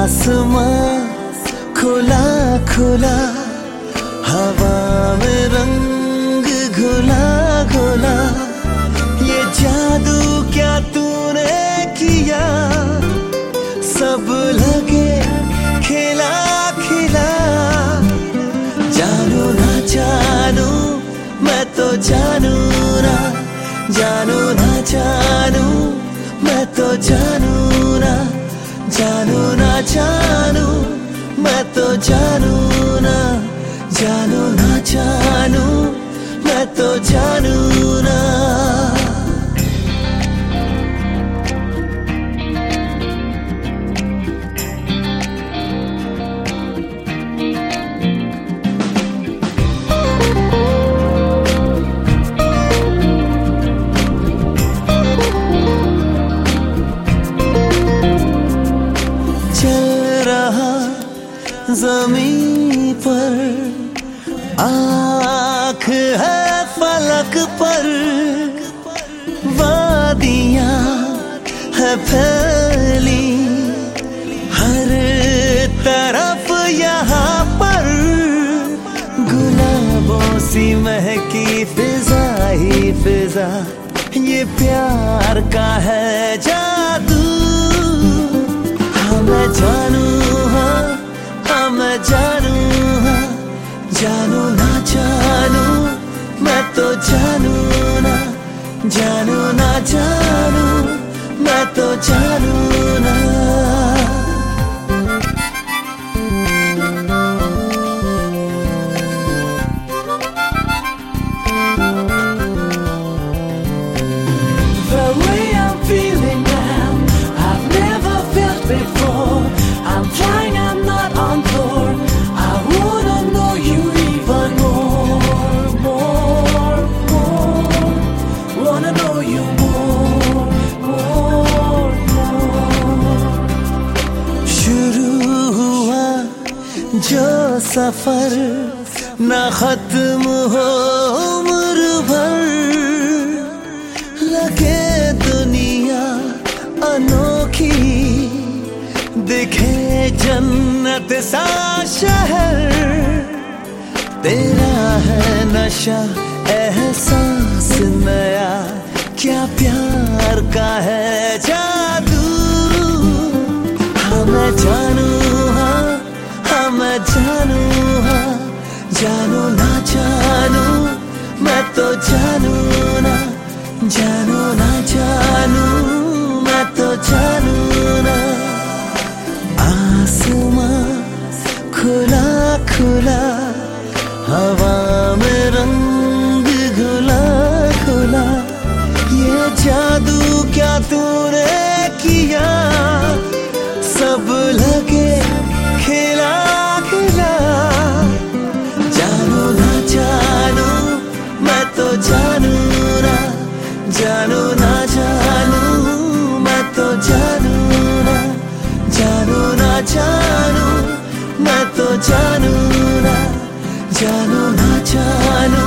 आसमां खुला खुला, हवा में रंग घुला घुला, ये जादू क्या तूने किया, सब लगे खिला खिला। जानू ना जानू मैं तो जानू ना, जानू ना जानू मैं तो जानू ना, जानू ना जानू मैं तो जानू ना, जानू ना जानू मैं तो जानू ना। ज़मीं पर आँख है फलक पर, वादियाँ है फैली हर तरफ यहाँ पर, गुलाबों सी महकी फिजा ही फिजा, ये प्यार का है जादू। हाँ मैं जानू, हाँ मैं जानू, हाँ जानू ना जानू मैं तो जानू ना, जानू ना जानू मैं तो जानू ना। The way I'm feeling now, I've never felt before. I'm flying, I'm not on tour. I wanna know you even more, more, more. Wanna know you more, more, more. शुरू हुआ जो सफर ना खत्म हो उम्र भर, लगे दुनिया अनोखी, दिखे जन्नत सा शहर, तेरा है नशा एहसास नया, क्या प्यार का है जादू। हाँ मैं जानू, हाँ मैं जानू, हाँ जानू ना जानू मैं तो जानू ना, जानू ना जानू मैं तो जानू ना। आसमां खुला खुला, हवा में रंग घुला घुला, ये जादू क्या तूने किया, सब लगे खिला खिला। जानू ना जानू मैं तो जानू ना, जानू ना जानू मैं तो जानू ना, जानू ना जानू मैं तो जानू ना, जानू ना जानू